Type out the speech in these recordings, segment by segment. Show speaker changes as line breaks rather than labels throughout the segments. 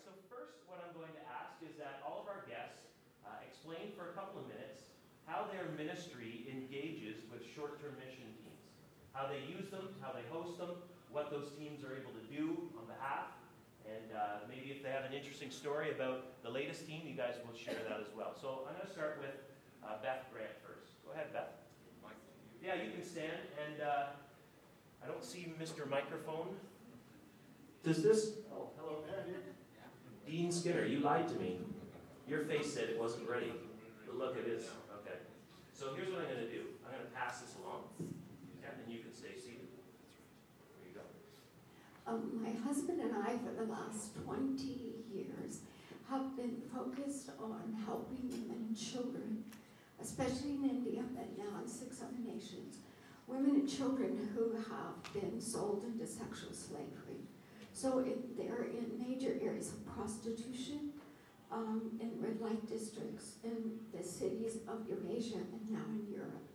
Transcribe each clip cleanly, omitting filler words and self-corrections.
so first what I'm going to ask is that all of our guests explain for a couple of minutes how their ministry engages with short-term mission teams, how they use them, how they host them, what those teams are able to do on behalf, and maybe if they have an interesting story about the latest team, you guys will share that as well. So I'm going to start with Beth Grant first. Go ahead, Beth. Yeah, you can stand, and I don't see Mr. Microphone. Does this? Oh, hello. Dean Skinner, you lied to me. Your face said it wasn't ready. But look, it is. Okay. So here's what I'm going to do. I'm going to pass this along, and then you can stay seated. There you go.
My husband and I, for the last 20 years, have been focused on helping women and children, especially in India, but now in 6 other nations, women and children who have been sold into sexual slavery. So they're in major areas of prostitution, in red light districts in the cities of Eurasia and now in Europe.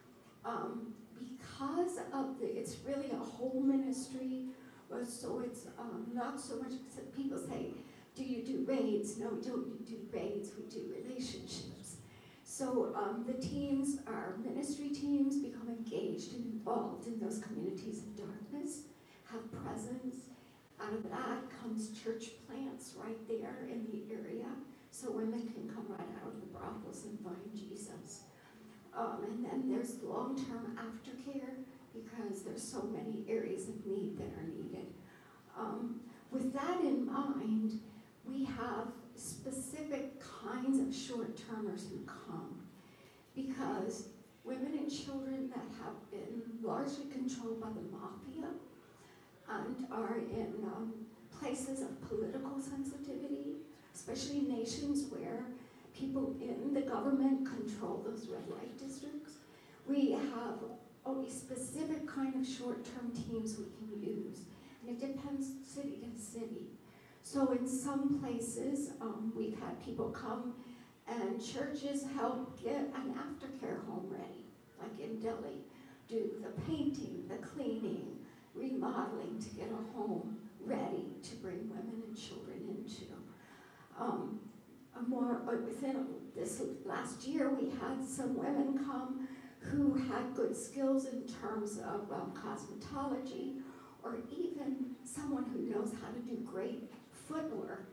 Because of it's really a whole ministry, so it's not so much, people say, do you do raids? No, we don't do raids, we do relationships. So the teams, our ministry teams, become engaged and involved in those communities of darkness, have presence. Out of that comes church plants right there in the area, so women can come right out of the brothels and find Jesus. And then there's long-term aftercare, because there's so many areas of need that are needed. With that in mind, we have specific kinds of short-termers who come, because women and children that have been largely controlled by the mafia and are in places of political sensitivity, especially nations where people in the government control those red light districts. We have only specific kind of short-term teams we can use, and it depends city to city. So in some places, we've had people come and churches help get an aftercare home ready, like in Delhi, do the painting, the cleaning, remodeling to get a home ready to bring women and children into. Within this last year, we had some women come who had good skills in terms of cosmetology, or even someone who knows how to do great footwork,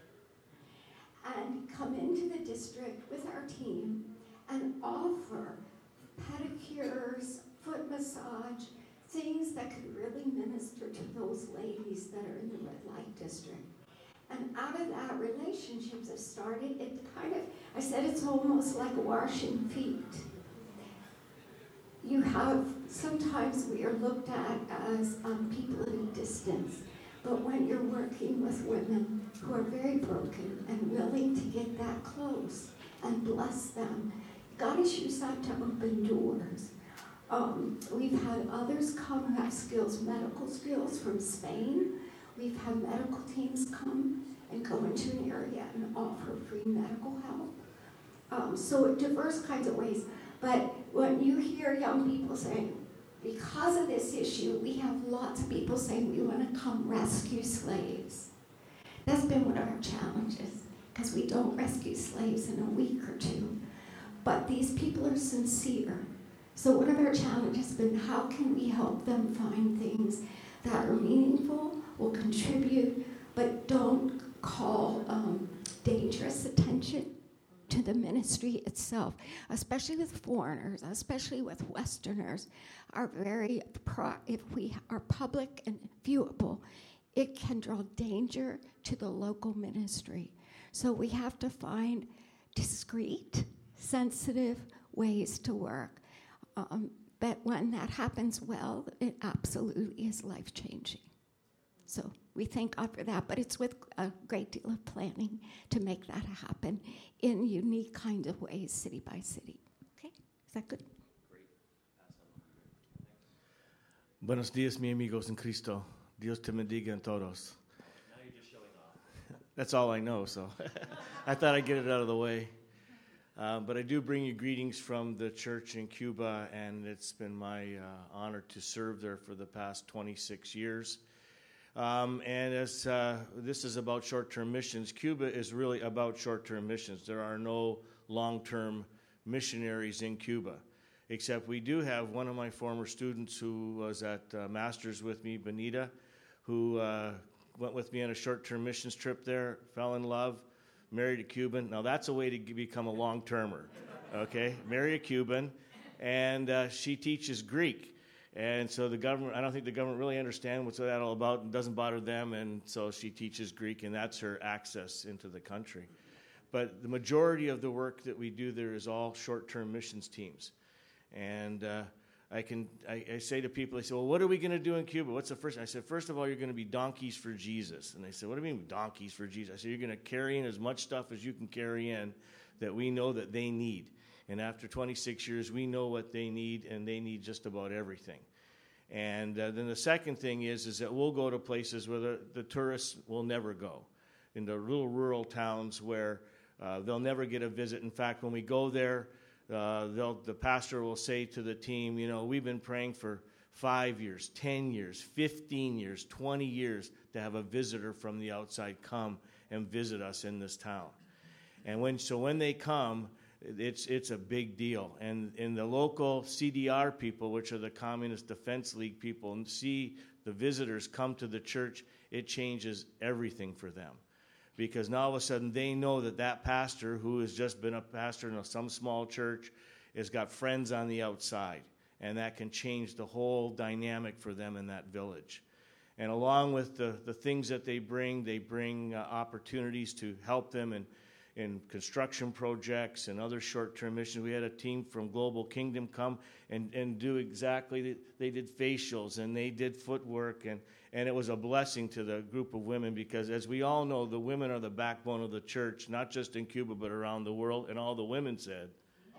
and come into the district with our team and offer pedicures, foot massage, things that could really minister to those ladies that are in the red light district. And out of that, relationships have started. I said it's almost like washing feet. Sometimes we are looked at as people at a distance, but when you're working with women who are very broken and willing to get that close and bless them, God has used that to open doors. We've had others come who have skills, medical skills from Spain. We've had medical teams come and go into an area and offer free medical help. So diverse kinds of ways. But when you hear young people saying, because of this issue, we have lots of people saying we want to come rescue slaves. That's been one of our challenges, because we don't rescue slaves in a week or two. But these people are sincere. So one of our challenges has been, how can we help them find things that are meaningful, will contribute, but don't call dangerous attention to the ministry itself, especially with foreigners, especially with Westerners, if we are public and viewable, it can draw danger to the local ministry. So we have to find discreet, sensitive ways to work. But when that happens well, it absolutely is life-changing. So we thank God for that, but it's with a great deal of planning to make that happen in unique kinds of ways, city by city. Okay, is that good?
Great.
Buenos dias, mi amigos en Cristo. Dios te bendiga en todos.
Now you're just showing off.
That's all I know, so I thought I'd get it out of the way. But I do bring you greetings from the church in Cuba, and it's been my honor to serve there for the past 26 years. And as this is about short-term missions, Cuba is really about short-term missions. There are no long-term missionaries in Cuba, except we do have one of my former students who was at Masters with me, Benita, who went with me on a short-term missions trip there, fell in love, married a Cuban. Now, that's a way to become a long-termer, okay? Marry a Cuban, and she teaches Greek. And so the government, I don't think the government really understands what's that all about, and doesn't bother them, and so she teaches Greek, and that's her access into the country. But the majority of the work that we do there is all short-term missions teams. And I say to people, they say, well, what are we going to do in Cuba? What's the first? I said, first of all, you're going to be donkeys for Jesus. And they said, what do you mean donkeys for Jesus? I said, you're going to carry in as much stuff as you can carry in that we know that they need. And after 26 years, we know what they need, and they need just about everything. And then the second thing is that we'll go to places where the tourists will never go, in the little rural towns where they'll never get a visit. In fact, when we go there, the pastor will say to the team, we've been praying for 5 years, 10 years, 15 years, 20 years to have a visitor from the outside come and visit us in this town. And when they come, it's a big deal. And the local CDR people, which are the Communist Defense League people, and see the visitors come to the church, it changes everything for them. Because now all of a sudden they know that pastor who has just been a pastor in some small church has got friends on the outside. And that can change the whole dynamic for them in that village. And along with the things that they bring opportunities to help them in construction projects and other short-term missions. We had a team from Global Kingdom come and do exactly, they did facials and they did footwork, and it was a blessing to the group of women, because as we all know, the women are the backbone of the church, not just in Cuba but around the world, and all the women said,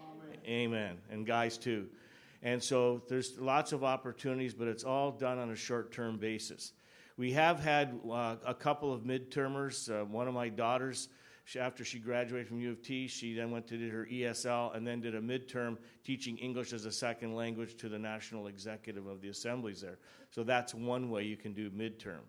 Amen, and guys too. And so there's lots of opportunities, but it's all done on a short-term basis. We have had a couple of midtermers. One of my daughters, after she graduated from U of T, she then went to do her ESL and then did a midterm teaching English as a second language to the national executive of the assemblies there. So that's one way you can do midterm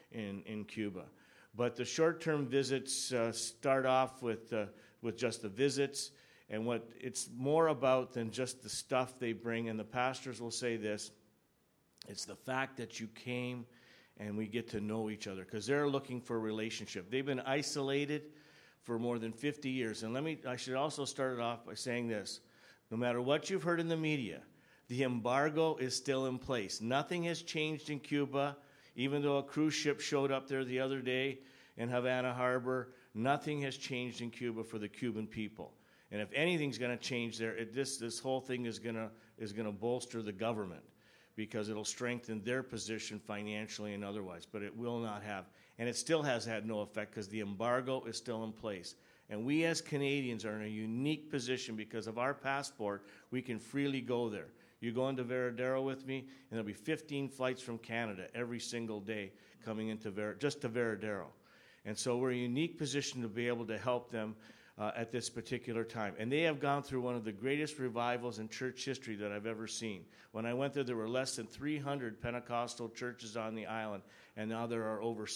in Cuba. But the short-term visits start off with just the visits, and what it's more about than just the stuff they bring. And the pastors will say this, it's the fact that you came and we get to know each other, because they're looking for a relationship. They've been isolated for more than 50 years. And I should also start it off by saying this. No matter what you've heard in the media, the embargo is still in place. Nothing has changed in Cuba, even though a cruise ship showed up there the other day in Havana Harbor. Nothing has changed in Cuba for the Cuban people. And if anything's going to change there, this whole thing is going to bolster the government, because it'll strengthen their position financially and otherwise. But it will not have. And it still has had no effect because the embargo is still in place. And we as Canadians are in a unique position because of our passport. We can freely go there. You go into Veradero with me, and there'll be 15 flights from Canada every single day coming into just to Veradero. And so we're in a unique position to be able to help them at this particular time. And they have gone through one of the greatest revivals in church history that I've ever seen. When I went there were less than 300 Pentecostal churches on the island, and now there are over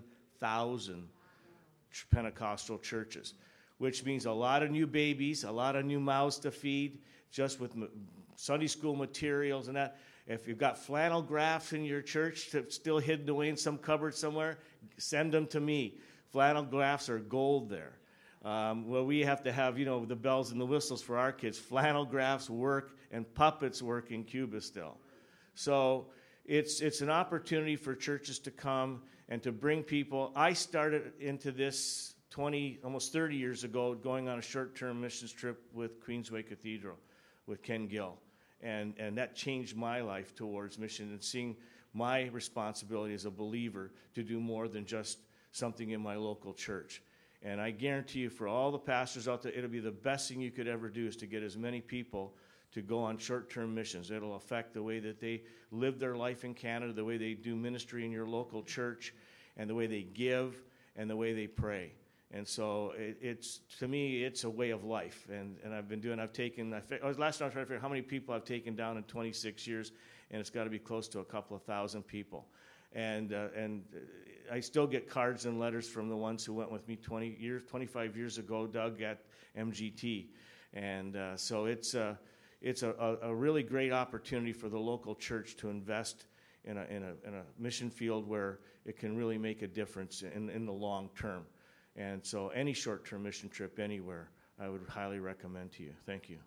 7,000 Pentecostal churches, which means a lot of new babies, a lot of new mouths to feed, just with Sunday school materials and that. If you've got flannel graphs in your church still hidden away in some cupboard somewhere, send them to me. Flannel graphs are gold there. Well, we have to have, the bells and the whistles for our kids. Flannel graphs work and puppets work in Cuba still. So it's an opportunity for churches to come and to bring people. I started into this almost 30 years ago, going on a short-term missions trip with Queensway Cathedral with Ken Gill. And that changed my life towards mission and seeing my responsibility as a believer to do more than just something in my local church. And I guarantee you, for all the pastors out there, it'll be the best thing you could ever do is to get as many people to go on short-term missions. It'll affect the way that they live their life in Canada, the way they do ministry in your local church, and the way they give, and the way they pray. And so to me, it's a way of life. And I've been doing, last time I was trying to figure out how many people I've taken down in 26 years, and it's got to be close to a couple of thousand people. And I still get cards and letters from the ones who went with me 25 years ago, Doug, at MGT. And so it's a really great opportunity for the local church to invest in a mission field where it can really make a difference in the long term. And so any short-term mission trip anywhere, I would highly recommend to you. Thank you.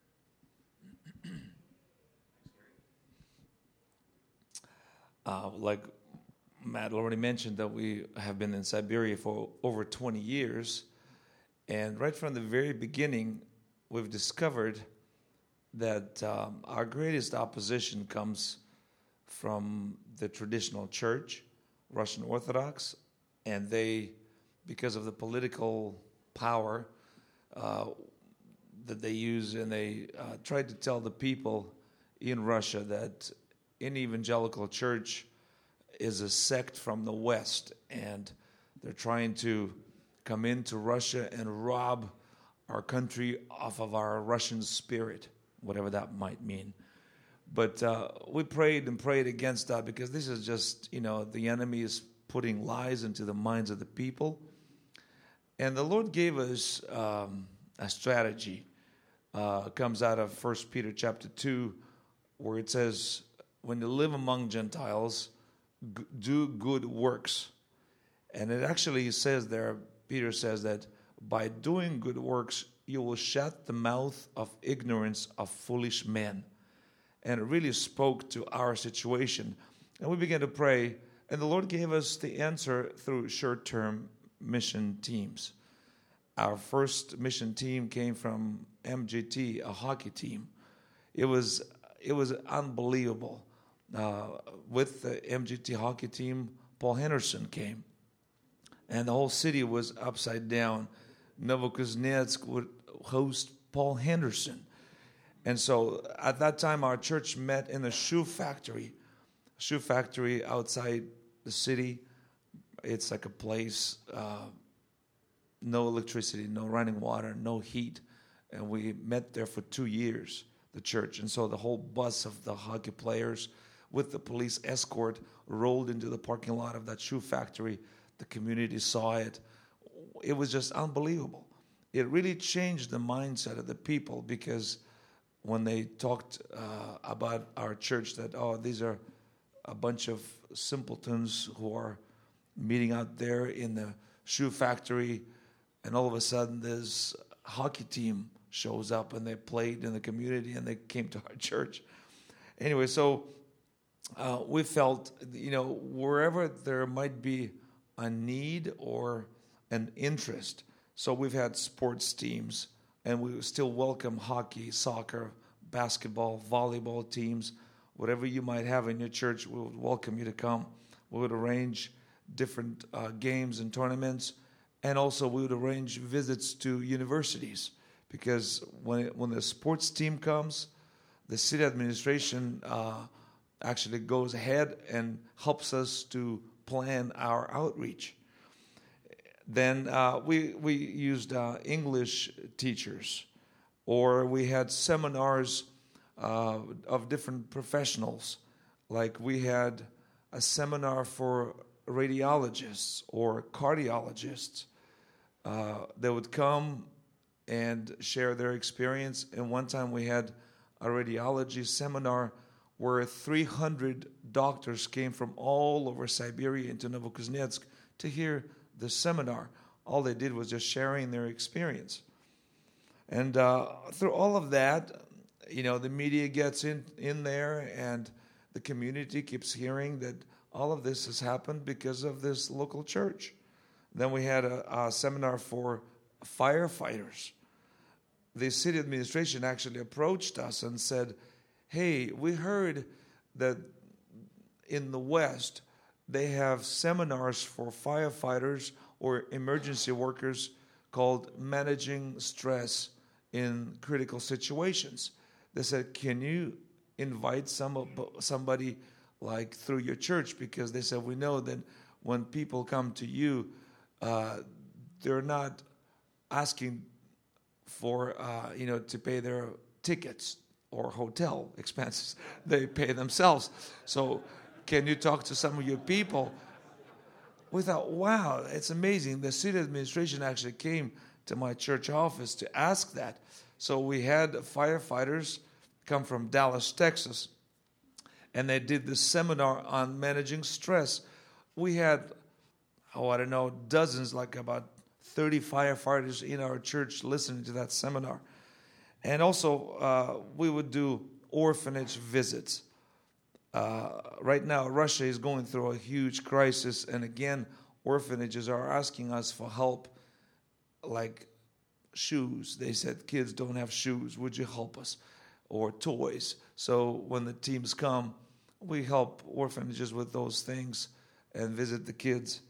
Like Matt already mentioned, that we have been in Siberia for over 20 years. And right from the very beginning, we've discovered that our greatest opposition comes from the traditional church, Russian Orthodox, and they, because of the political power that they use, and they tried to tell the people in Russia that an evangelical church is a sect from the West, and they're trying to come into Russia and rob our country off of our Russian spirit, whatever that might mean. But we prayed and prayed against that, because this is just, the enemy is putting lies into the minds of the people. And the Lord gave us a strategy. It comes out of 1 Peter chapter 2, where it says, when you live among Gentiles, do good works. And it actually says there, Peter says that by doing good works, you will shut the mouth of ignorance of foolish men. And it really spoke to our situation. And we began to pray, and the Lord gave us the answer through short-term mission teams. Our first mission team came from MGT, a hockey team. It was unbelievable. With the MGT hockey team, Paul Henderson came. And the whole city was upside down. Novokuznetsk would host Paul Henderson. And so at that time, our church met in a shoe factory outside the city. It's like a place, no electricity, no running water, no heat. And we met there for 2 years, the church. And so the whole bus of the hockey players with the police escort rolled into the parking lot of that shoe factory. The community saw it. It was just unbelievable. It really changed the mindset of the people, because when they talked about our church, that, these are a bunch of simpletons who are meeting out there in the shoe factory, and all of a sudden this hockey team shows up, and they played in the community, and they came to our church. Anyway, so we felt, wherever there might be a need or an interest. So we've had sports teams, and we still welcome hockey, soccer, basketball, volleyball teams. Whatever you might have in your church, we would welcome you to come. We would arrange different games and tournaments, and also we would arrange visits to universities, because when the sports team comes, the city administration actually goes ahead and helps us to plan our outreach. Then we used English teachers, or we had seminars of different professionals. Like we had a seminar for radiologists or cardiologists. They would come and share their experience. And one time we had a radiology seminar where 300 doctors came from all over Siberia into Novokuznetsk to hear the seminar. All they did was just sharing their experience. And through all of that, the media gets in there, and the community keeps hearing that all of this has happened because of this local church. Then we had a seminar for firefighters. The city administration actually approached us and said, hey, we heard that in the West, they have seminars for firefighters or emergency workers called Managing Stress in Critical Situations. They said, can you invite somebody like through your church? Because they said, we know that when people come to you, they're not asking for, to pay their tickets or hotel expenses. They pay themselves. So can you talk to some of your people? We thought, wow, it's amazing. The city administration actually came to my church office to ask that. So we had firefighters come from Dallas, Texas, and they did this seminar on managing stress. We had, dozens, like about 30 firefighters in our church listening to that seminar. And also, we would do orphanage visits. Right now, Russia is going through a huge crisis, and again, orphanages are asking us for help, like shoes. They said, kids don't have shoes, would you help us? Or toys. So when the teams come, we help orphanages with those things and visit the kids.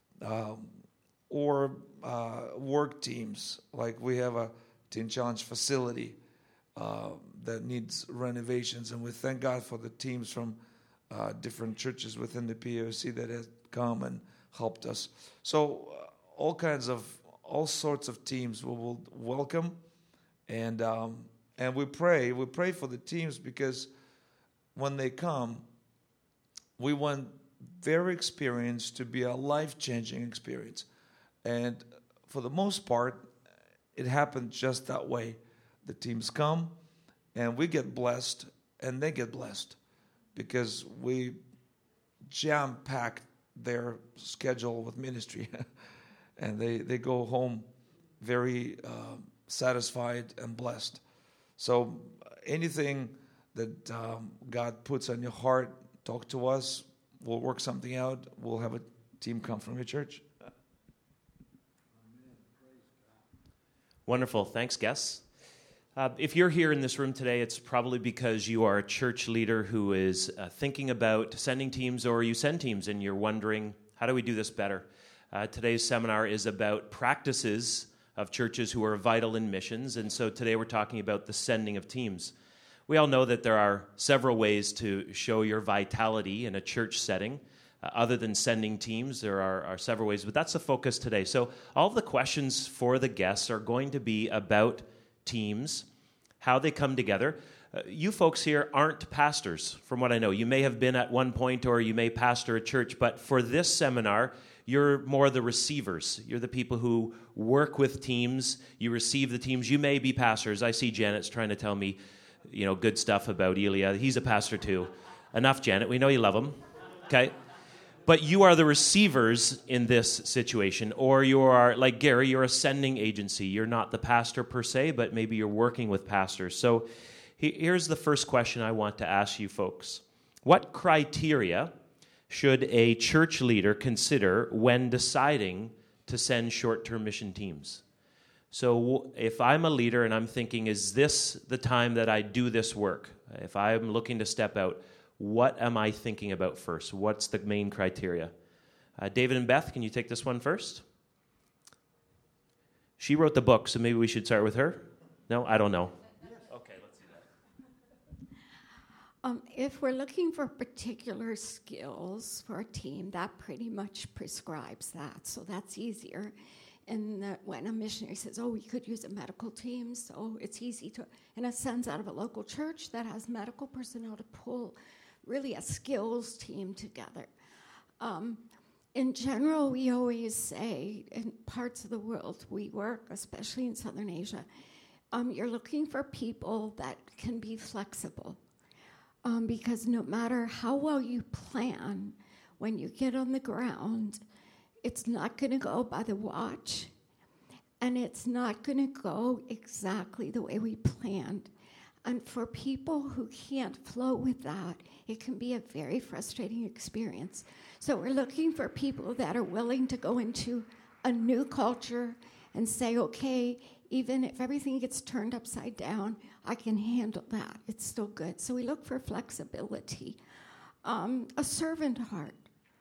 Or work teams, like we have a teen challenge facility that needs renovations, and we thank God for the teams from different churches within the POC that have come and helped us. So all sorts of teams we will welcome, and we pray for the teams, because when they come, we want their experience to be a life-changing experience. And for the most part, it happened just that way. The teams come, and we get blessed, and they get blessed, because we jam-pack their schedule with ministry. And they go home very satisfied and blessed. So anything that God puts on your heart, talk to us. We'll work something out. We'll have a team come from your church.
Wonderful. Thanks, Gus. If you're here in this room today, it's probably because you are a church leader who is thinking about sending teams, or you send teams and you're wondering, how do we do this better? Today's seminar is about practices of churches who are vital in missions, and so today we're talking about the sending of teams. We all know that there are several ways to show your vitality in a church setting. Other than sending teams, there are several ways, but that's the focus today. So all of the questions for the guests are going to be about teams, how they come together. You folks here aren't pastors, from what I know. You may have been at one point, or you may pastor a church, but for this seminar, you're more the receivers. You're the people who work with teams. You receive the teams. You may be pastors. I see Janet's trying to tell me, good stuff about Elia. He's a pastor too. Enough, Janet. We know you love him. Okay? But you are the receivers in this situation, or you are, like Gary, you're a sending agency. You're not the pastor per se, but maybe you're working with pastors. So here's the first question I want to ask you folks. What criteria should a church leader consider when deciding to send short-term mission teams? So if I'm a leader and I'm thinking, is this the time that I do this work? If I'm looking to step out, what am I thinking about first? What's the main criteria? David and Beth, can you take this one first? She wrote the book, so maybe we should start with her. No, I don't know. Okay, let's do
that. If we're looking for particular skills for a team, that pretty much prescribes that, so that's easier. And that when a missionary says, we could use a medical team, so it's easy to, in a sense, out of a local church that has medical personnel to pull really a skills team together. In general, we always say, in parts of the world we work, especially in Southern Asia, you're looking for people that can be flexible. Because no matter how well you plan, when you get on the ground, it's not going to go by the watch, and it's not going to go exactly the way we planned. And for people who can't flow with that, it can be a very frustrating experience. So we're looking for people that are willing to go into a new culture and say, okay, even if everything gets turned upside down, I can handle that. It's still good. So we look for flexibility. A servant heart.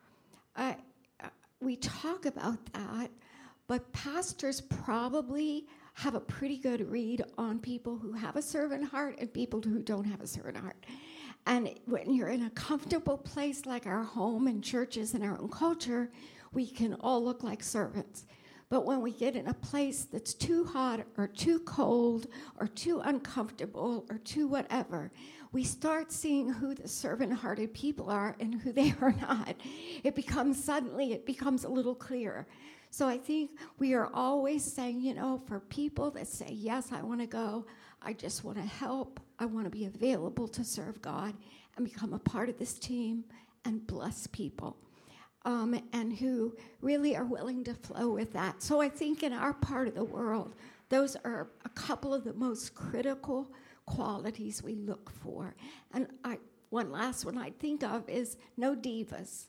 We talk about that, but pastors probably have a pretty good read on people who have a servant heart and people who don't have a servant heart. And when you're in a comfortable place like our home and churches and our own culture, we can all look like servants. But when we get in a place that's too hot or too cold or too uncomfortable or too whatever, we start seeing who the servant-hearted people are and who they are not. It becomes a little clearer. So I think we are always saying, for people that say, yes, I want to go, I just want to help, I want to be available to serve God and become a part of this team and bless people. And who really are willing to flow with that. So I think in our part of the world, those are a couple of the most critical qualities we look for. And one last one I think of is no divas.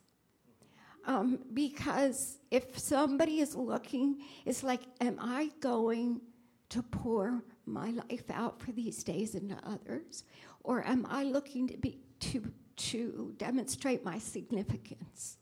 Because if somebody is looking, it's like, am I going to pour my life out for these days into others? Or am I looking to demonstrate my significance?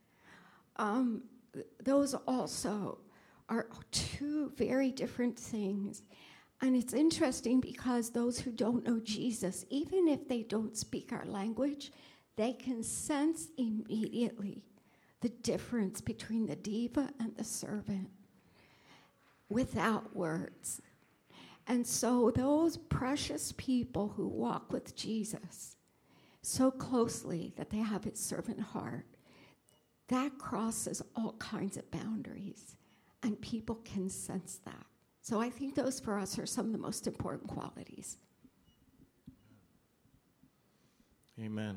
Those also are two very different things. And it's interesting because those who don't know Jesus, even if they don't speak our language, they can sense immediately the difference between the diva and the servant without words. And so those precious people who walk with Jesus so closely that they have his servant heart, that crosses all kinds of boundaries, and people can sense that. So I think those for us are some of the most important qualities.
Amen.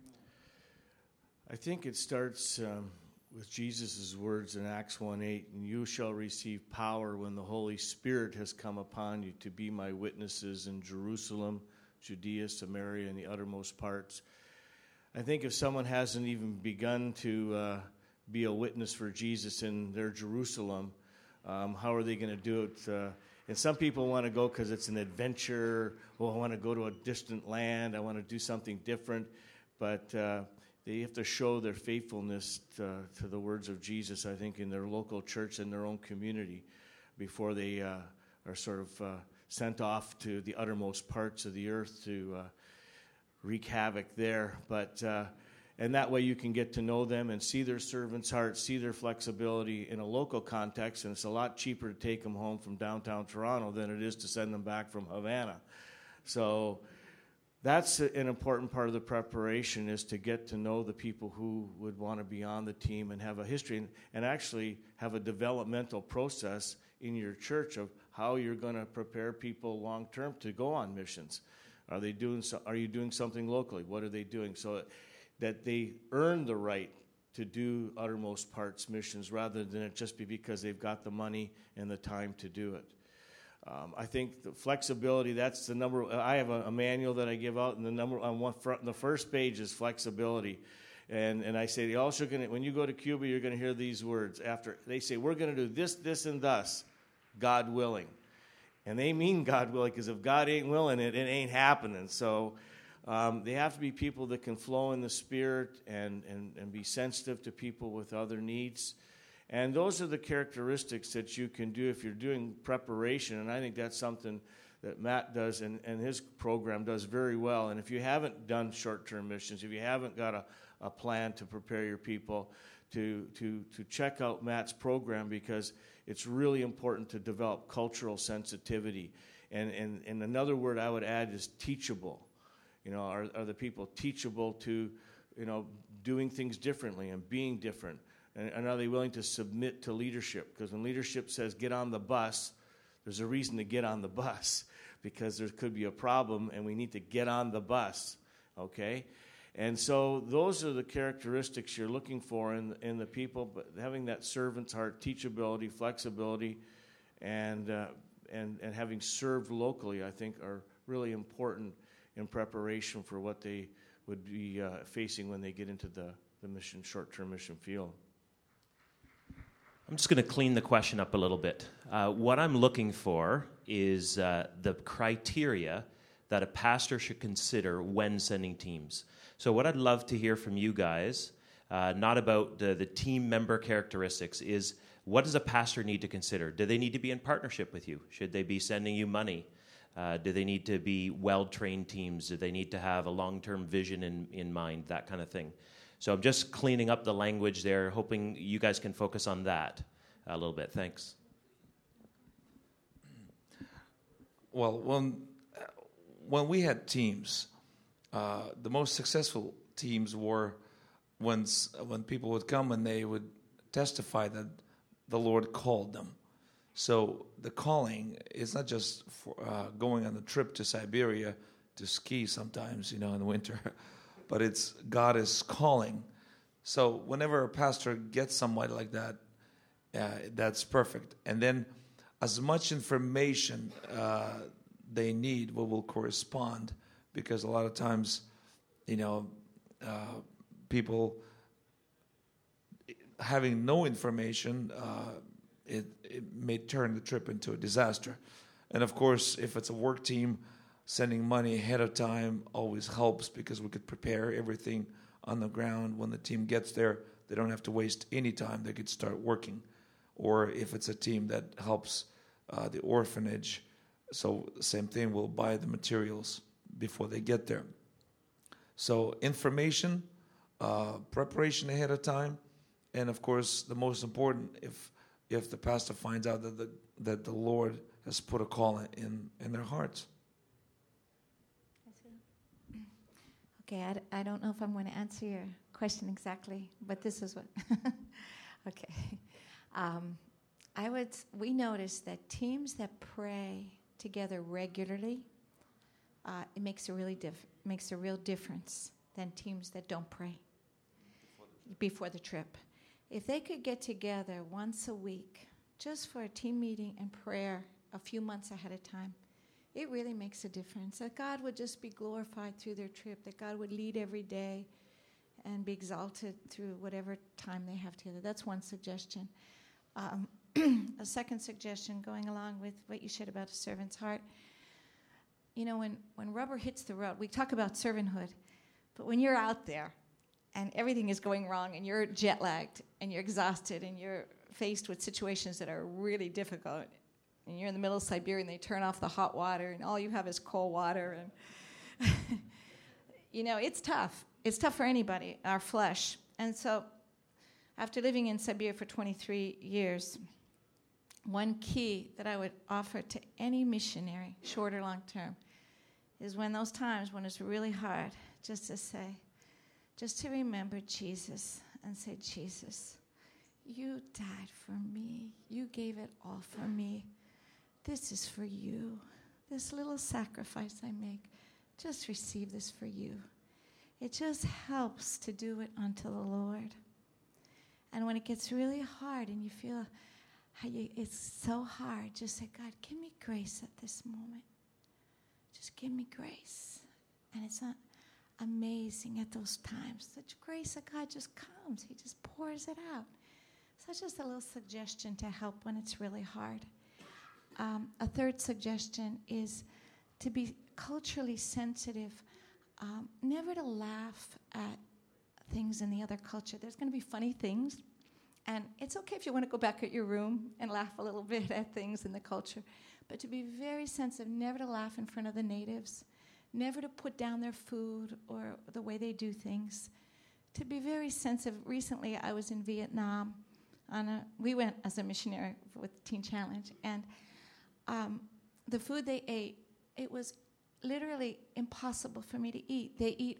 I think it starts with Jesus' words in Acts 1:8, and you shall receive power when the Holy Spirit has come upon you to be my witnesses in Jerusalem, Judea, Samaria, and the uttermost parts. I think if someone hasn't even begun to be a witness for Jesus in their Jerusalem, how are they going to do it? And some people want to go because it's an adventure. Well, I want to go to a distant land. I want to do something different. But they have to show their faithfulness to the words of Jesus, I think, in their local church and their own community before they are sort of sent off to the uttermost parts of the earth to wreak havoc there. But and that way you can get to know them and see their servant's heart, see their flexibility in a local context, and it's a lot cheaper to take them home from downtown Toronto than it is to send them back from Havana. So that's an important part of the preparation, is to get to know the people who would want to be on the team and have a history and actually have a developmental process in your church of how you're going to prepare people long term to go on missions. Are you doing something locally? What are they doing? So that they earn the right to do uttermost parts missions rather than it just be because they've got the money and the time to do it. I think the flexibility, that's the number. I have a manual that I give out, and the number on the first page is flexibility. And I say, when you go to Cuba, you're going to hear these words. After they say, we're going to do this, this, and thus, God willing. And they mean God willing, because if God ain't willing it, it ain't happening. So they have to be people that can flow in the Spirit and be sensitive to people with other needs. And those are the characteristics that you can do if you're doing preparation. And I think that's something that Matt does and his program does very well. And if you haven't done short-term missions, if you haven't got a plan to prepare your people, to check out Matt's program, because it's really important to develop cultural sensitivity. And another word I would add is teachable. Are the people teachable to, doing things differently and being different? And are they willing to submit to leadership? Because when leadership says get on the bus, there's a reason to get on the bus, because there could be a problem and we need to get on the bus, okay? And so those are the characteristics you're looking for in the people, but having that servant's heart, teachability, flexibility, and having served locally, I think, are really important in preparation for what they would be facing when they get into the mission, short-term mission field.
I'm just going to clean the question up a little bit. What I'm looking for is the criteria that a pastor should consider when sending teams. So what I'd love to hear from you guys, not about the team member characteristics, is what does a pastor need to consider? Do they need to be in partnership with you? Should they be sending you money? Do they need to be well-trained teams? Do they need to have a long-term vision in mind, that kind of thing? So I'm just cleaning up the language there, hoping you guys can focus on that. a little bit. Thanks.
Well, when we had teams, the most successful teams were when people would come and they would testify that the Lord called them. So the calling is not just for, going on a trip to Siberia to ski sometimes, in the winter, but it's God is calling. So whenever a pastor gets somebody like that, that's perfect. And then as much information they need will correspond, because a lot of times, people having no information, it may turn the trip into a disaster. And of course, if it's a work team, sending money ahead of time always helps, because we could prepare everything on the ground. When the team gets there, they don't have to waste any time. They could start working. Or if it's a team that helps the orphanage, so same thing, we'll buy the materials before they get there. So information, preparation ahead of time, and of course, the most important, if the pastor finds out that the Lord has put a call in their hearts.
Okay, I don't know if I'm going to answer your question exactly, but this is what. Okay, we noticed that teams that pray together regularly, it makes a real difference than teams that don't pray before the trip. If they could get together once a week, just for a team meeting and prayer a few months ahead of time, it really makes a difference. That God would just be glorified through their trip, that God would lead every day and be exalted through whatever time they have together. That's one suggestion. A second suggestion, going along with what you said about a servant's heart. When rubber hits the road, we talk about servanthood, but when you're out there and everything is going wrong and you're jet-lagged and you're exhausted and you're faced with situations that are really difficult, and you're in the middle of Siberia and they turn off the hot water and all you have is cold water, and it's tough. It's tough for anybody, our flesh. And so after living in Siberia for 23 years, one key that I would offer to any missionary, short or long term, is when those times when it's really hard, just to remember Jesus and say, Jesus, you died for me. You gave it all for me. This is for you. This little sacrifice I make, just receive this for you. It just helps to do it unto the Lord. And when it gets really hard and you feel it's so hard, just say, God, give me grace at this moment. Just give me grace. And it's not amazing at those times. The grace of God just comes. He just pours it out. So that's just a little suggestion to help when it's really hard. A third suggestion is to be culturally sensitive, never to laugh at things in the other culture. There's going to be funny things, and it's okay if you want to go back at your room and laugh a little bit at things in the culture, but to be very sensitive, never to laugh in front of the natives, never to put down their food or the way they do things, to be very sensitive. Recently, I was in Vietnam. We went as a missionary with Teen Challenge, and the food they ate, it was literally impossible for me to eat. They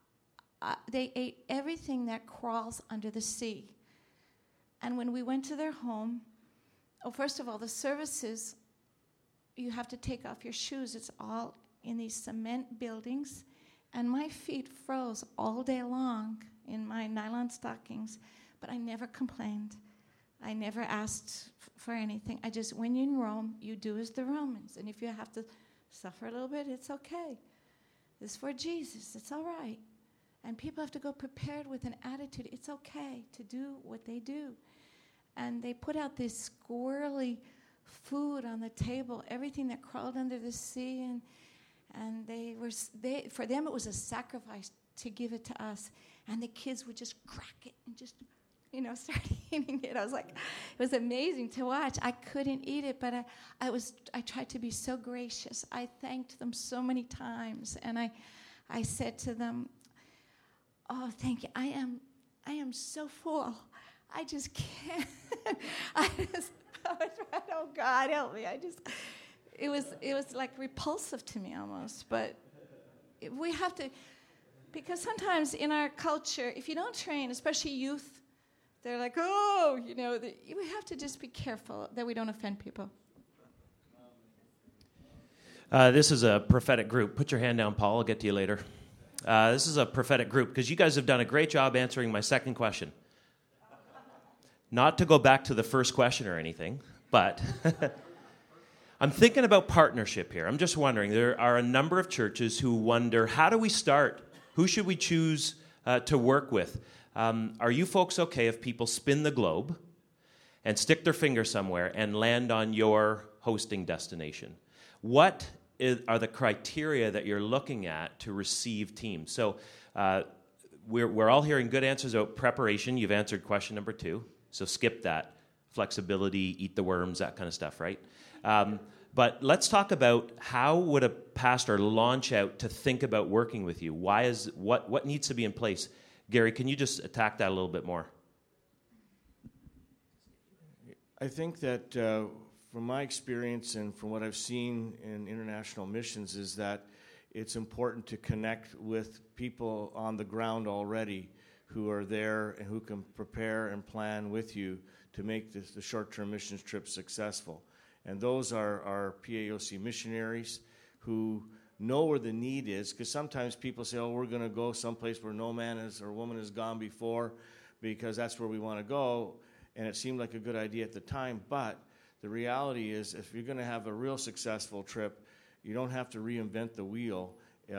ate everything that crawls under the sea. And when we went to their home, first of all, the services, you have to take off your shoes. It's all in these cement buildings. And my feet froze all day long in my nylon stockings, but I never complained. I never asked for anything. I just, when you're in Rome, you do as the Romans. And if you have to suffer a little bit, it's okay. It's for Jesus. It's all right. And people have to go prepared with an attitude. It's okay to do what they do. And they put out this squirrely food on the table, everything that crawled under the sea. And for them, it was a sacrifice to give it to us. And the kids would just crack it and just start eating it. I was like, it was amazing to watch. I couldn't eat it, but I tried to be so gracious. I thanked them so many times, and I said to them, "Oh, thank you. I am so full. I just can't. I was trying, oh God, help me. It was like repulsive to me almost. But we have to, because sometimes in our culture, if you don't train, especially youth, they're like, oh, we have to just be careful that we don't offend people.
This is a prophetic group. Put your hand down, Paul. I'll get to you later. This is a prophetic group because you guys have done a great job answering my second question. Not to go back to the first question or anything, but I'm thinking about partnership here. I'm just wondering, there are a number of churches who wonder, how do we start? Who should we choose to work with? Are you folks okay if people spin the globe and stick their finger somewhere and land on your hosting destination? What are the criteria that you're looking at to receive teams? So we're all hearing good answers about preparation. You've answered question number 2. So skip that. Flexibility, eat the worms, that kind of stuff, right? But let's talk about how would a pastor launch out to think about working with you? What needs to be in place? Gary, can you just attack that a little bit more?
I think that from my experience and from what I've seen in international missions is that it's important to connect with people on the ground already who are there and who can prepare and plan with you to make the short-term missions trip successful. And those are PAOC missionaries who know where the need is, because sometimes people say, oh, we're going to go someplace where no man or woman has gone before because that's where we want to go, and it seemed like a good idea at the time, but the reality is if you're going to have a real successful trip, you don't have to reinvent the wheel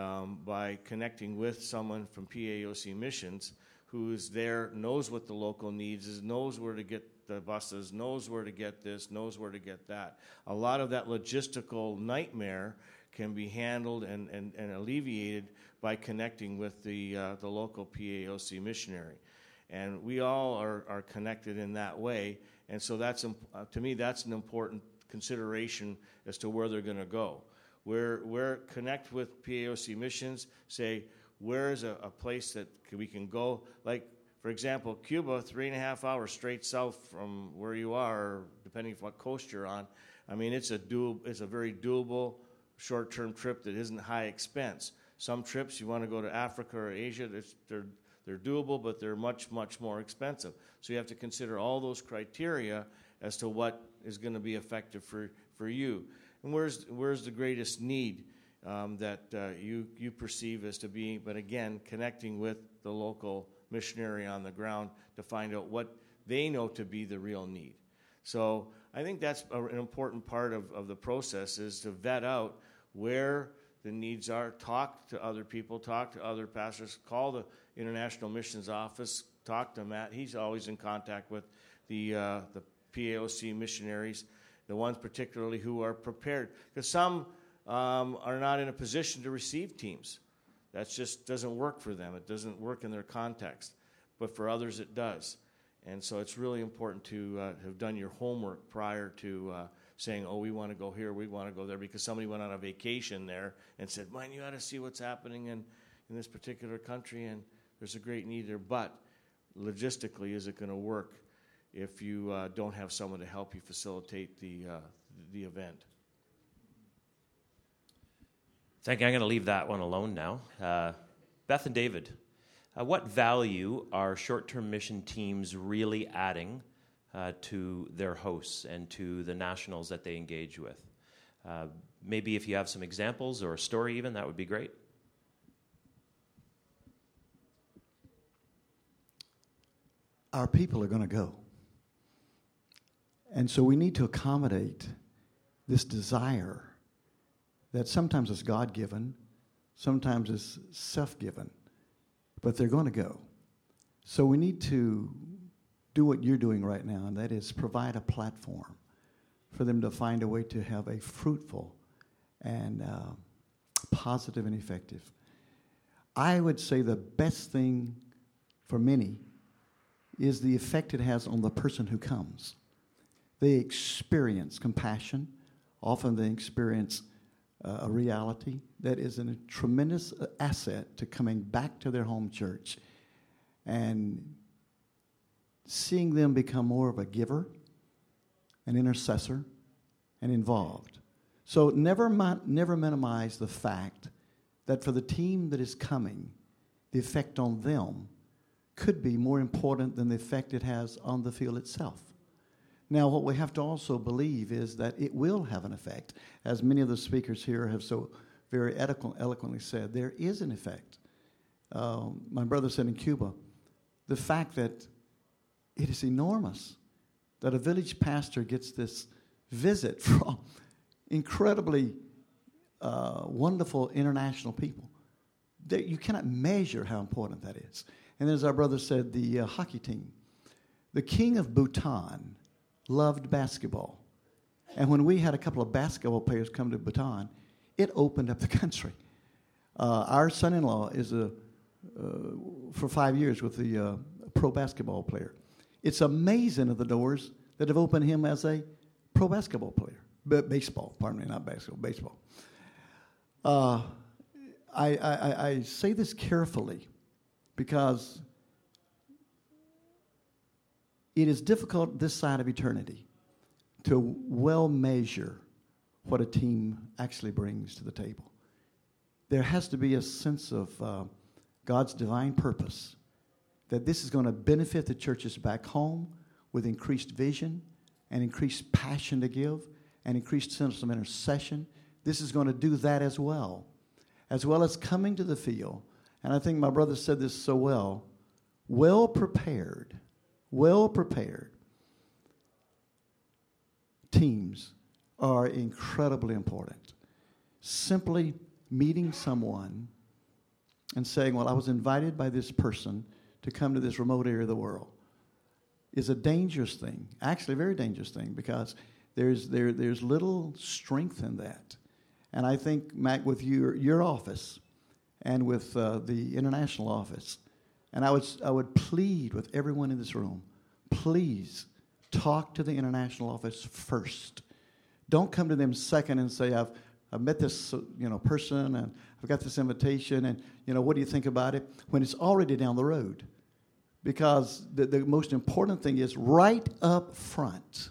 by connecting with someone from PAOC missions who is there, knows what the local needs is, knows where to get the buses, knows where to get this, knows where to get that. A lot of that logistical nightmare can be handled and alleviated by connecting with the local PAOC missionary. And we all are connected in that way. And so that's to me, that's an important consideration as to where they're going to go. Where connect with PAOC missions, say, where is a place that we can go? Like, for example, Cuba, 3.5 hours straight south from where you are, depending on what coast you're on. I mean, it's a very doable short-term trip that isn't high expense. Some trips you want to go to Africa or Asia, they're doable, but they're much, much more expensive. So you have to consider all those criteria as to what is going to be effective for you. And where's the greatest need that you perceive as to be, but again, connecting with the local missionary on the ground to find out what they know to be the real need. So I think that's an important part of the process, is to vet out where the needs are, talk to other people, talk to other pastors, call the International Missions Office, talk to Matt. He's always in contact with the PAOC missionaries, the ones particularly who are prepared. Because some are not in a position to receive teams. That just doesn't work for them. It doesn't work in their context. But for others, it does. And so it's really important to have done your homework prior to saying, oh, we want to go here, we want to go there, because somebody went on a vacation there and said, man, you ought to see what's happening in this particular country, and there's a great need there. But logistically, is it going to work if you don't have someone to help you facilitate the event?
Thank you. I'm going to leave that one alone now. Beth and David, what value are short-term mission teams really adding to their hosts and to the nationals that they engage with? Maybe if you have some examples or a story even, that would be great.
Our people are going to go. And so we need to accommodate this desire that sometimes is God-given, sometimes is self-given, but they're going to go. So we need to do what you're doing right now, and that is provide a platform for them to find a way to have a fruitful and positive and effective. I would say the best thing for many is the effect it has on the person who comes. They experience compassion. Often they experience a reality that is a tremendous asset to coming back to their home church. And seeing them become more of a giver, an intercessor, and involved. So never minimize the fact that for the team that is coming, the effect on them could be more important than the effect it has on the field itself. Now, what we have to also believe is that it will have an effect. As many of the speakers here have so very eloquently said, there is an effect. My brother said in Cuba, the fact that it is enormous that a village pastor gets this visit from incredibly wonderful international people. You cannot measure how important that is. And as our brother said, the hockey team. The king of Bhutan loved basketball. And when we had a couple of basketball players come to Bhutan, it opened up the country. Our son-in-law is for 5 years with the pro basketball player. It's amazing of the doors that have opened him as a pro basketball player. Baseball, pardon me, not basketball, baseball. I say this carefully because it is difficult this side of eternity to well measure what a team actually brings to the table. There has to be a sense of God's divine purpose that this is going to benefit the churches back home with increased vision and increased passion to give and increased sense of intercession. This is going to do that as well as coming to the field. And I think my brother said this so well prepared teams are incredibly important. Simply meeting someone and saying, well, I was invited by this person to come to this remote area of the world is a dangerous thing, actually a very dangerous thing, because there's little strength in that. And I think, Mac, with your office and with the international office, and I would plead with everyone in this room, please talk to the international office first. Don't come to them second and say, I've met this person and I've got this invitation and what do you think about it, when it's already down the road. Because the most important thing is right up front,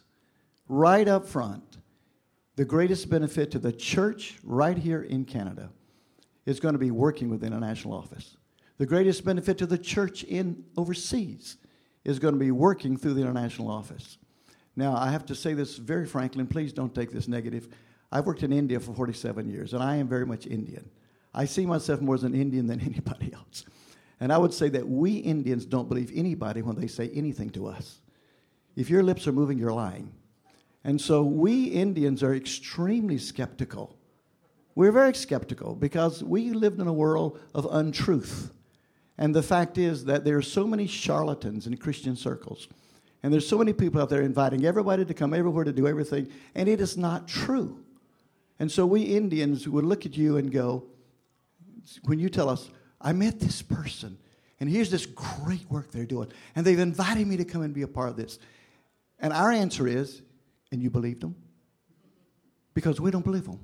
the greatest benefit to the church right here in Canada is going to be working with the international office. The greatest benefit to the church overseas is going to be working through the international office. Now, I have to say this very frankly, and please don't take this negative. I've worked in India for 47 years, and I am very much Indian. I see myself more as an Indian than anybody else. And I would say that we Indians don't believe anybody when they say anything to us. If your lips are moving, you're lying. And so we Indians are extremely skeptical. We're very skeptical because we lived in a world of untruth. And the fact is that there are so many charlatans in Christian circles. And there's so many people out there inviting everybody to come everywhere to do everything. And it is not true. And so we Indians would look at you and go, when you tell us, I met this person, and here's this great work they're doing, and they've invited me to come and be a part of this. And our answer is, and you believed them? Because we don't believe them.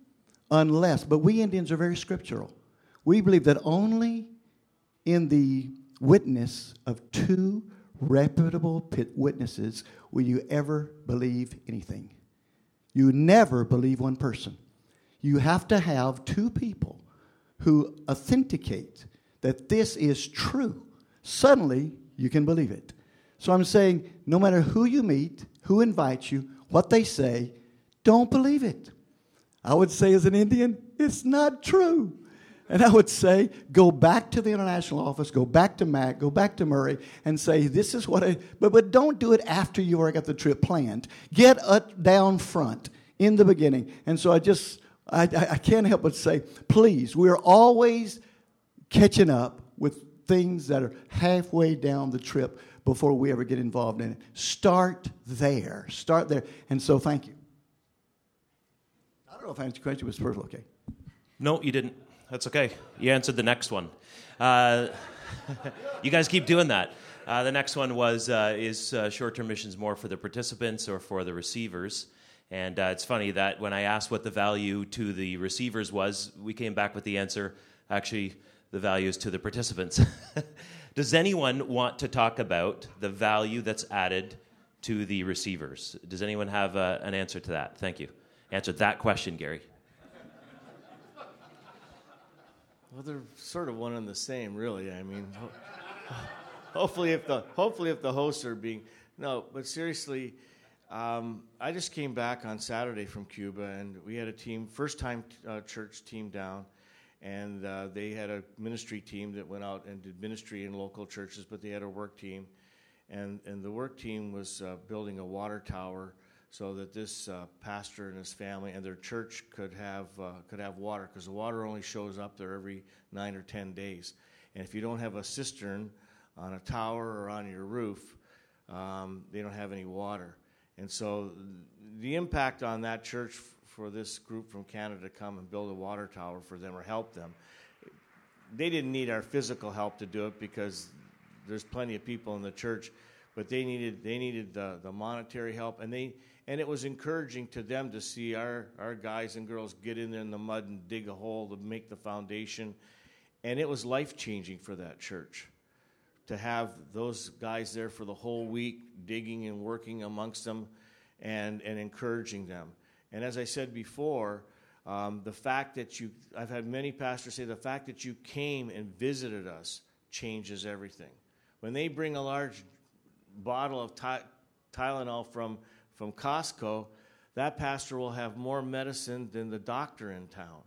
But we Indians are very scriptural. We believe that only in the witness of two reputable witnesses will you ever believe anything. You never believe one person. You have to have two people who authenticate that this is true. Suddenly, you can believe it. So I'm saying, no matter who you meet, who invites you, what they say, don't believe it. I would say as an Indian, it's not true. And I would say, go back to the international office, go back to Mac, go back to Murray, and say, this is what but don't do it after you already got the trip planned. Get down front in the beginning. And so I can't help but say, please, we're always catching up with things that are halfway down the trip before we ever get involved in it. Start there. And so thank you. I don't know if I answered your question, but it's perfectly okay.
No, you didn't. That's okay. You answered the next one. You guys keep doing that. The next one was, is short-term missions more for the participants or for the receivers? And it's funny that when I asked what the value to the receivers was, we came back with the answer, actually, the value is to the participants. Does anyone want to talk about the value that's added to the receivers? Does anyone have an answer to that? Thank you. Answer that question, Gary.
Well, they're sort of one and the same, really. I mean, hopefully, if the hosts are being but seriously, I just came back on Saturday from Cuba, and we had a team, first-time church team down, and they had a ministry team that went out and did ministry in local churches, but they had a work team, and the work team was building a water tower so that this pastor and his family and their church could have water, because the water only shows up there every 9 or 10 days. And if you don't have a cistern on a tower or on your roof, they don't have any water. And so the impact on that church for this group from Canada to come and build a water tower for them or help them, they didn't need our physical help to do it because there's plenty of people in the church, but they needed the monetary help, and it was encouraging to them to see our guys and girls get in there in the mud and dig a hole to make the foundation. And it was life-changing for that church to have those guys there for the whole week, digging and working amongst them and encouraging them. And as I said before, the fact that I've had many pastors say the fact that you came and visited us changes everything. When they bring a large bottle of Tylenol from Costco, that pastor will have more medicine than the doctor in town.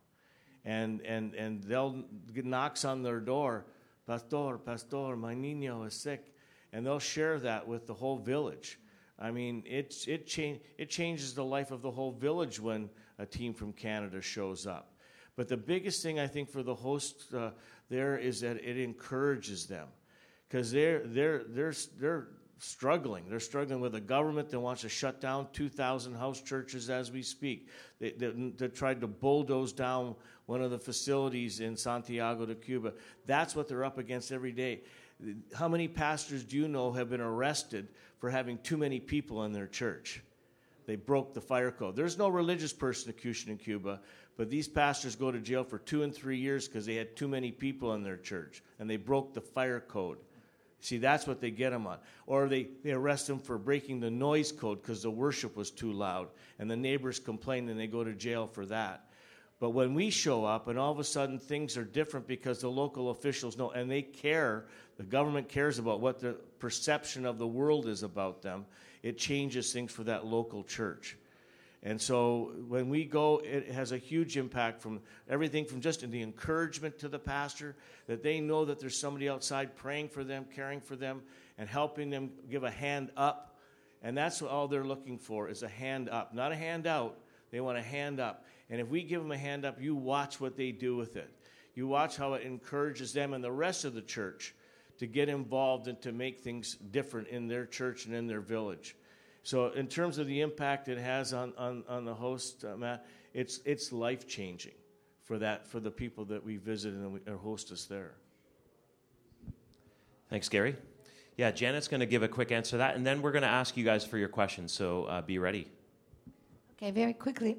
And they'll get knocks on their door, Pastor, my niño is sick. And they'll share that with the whole village. I mean, it changes the life of the whole village when a team from Canada shows up. But the biggest thing I think for the host there is that it encourages them, because they're struggling. They're struggling with a government that wants to shut down 2,000 house churches as we speak. They tried to bulldoze down one of the facilities in Santiago de Cuba. That's what they're up against every day. How many pastors do you know have been arrested for having too many people in their church? They broke the fire code. There's no religious persecution in Cuba, but these pastors go to jail for 2 and 3 years because they had too many people in their church, and they broke the fire code. See, that's what they get them on. Or they arrest them for breaking the noise code because the worship was too loud, and the neighbors complain, and they go to jail for that. But when we show up, and all of a sudden things are different because the local officials know, and they care, the government cares about what the perception of the world is about them, it changes things for that local church. And so when we go, it has a huge impact from everything from just in the encouragement to the pastor, that they know that there's somebody outside praying for them, caring for them, and helping them give a hand up. And that's what all they're looking for, is a hand up, not a hand out. They want a hand up. And if we give them a hand up, you watch what they do with it. You watch how it encourages them and the rest of the church to get involved and to make things different in their church and in their village. So in terms of the impact it has on the host, Matt, it's life-changing for the people that we visit and host us there.
Thanks, Gary. Yeah, Janet's going to give a quick answer to that, and then we're going to ask you guys for your questions, so be ready.
Okay, very quickly.